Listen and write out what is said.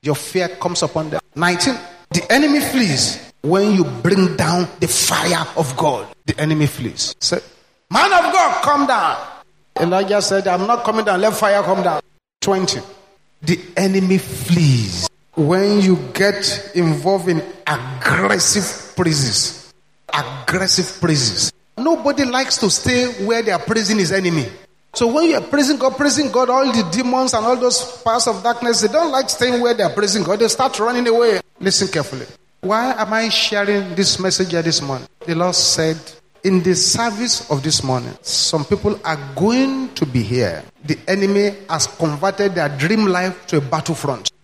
Your fear comes upon them. 19. The enemy flees when you bring down the fire of God. The enemy flees. Say, man of God, come down. Elijah said, I'm not coming down. Let fire come down. 20. The enemy flees when you get involved in aggressive praises. Aggressive praises. Nobody likes to stay where they are praising his enemy. So when you are praising God, all the demons and all those powers of darkness, they don't like staying where they are praising God. They start running away. Listen carefully. Why am I sharing this message here this morning? The Lord said, in the service of this morning, some people are going to be here. The enemy has converted their dream life to a battlefront.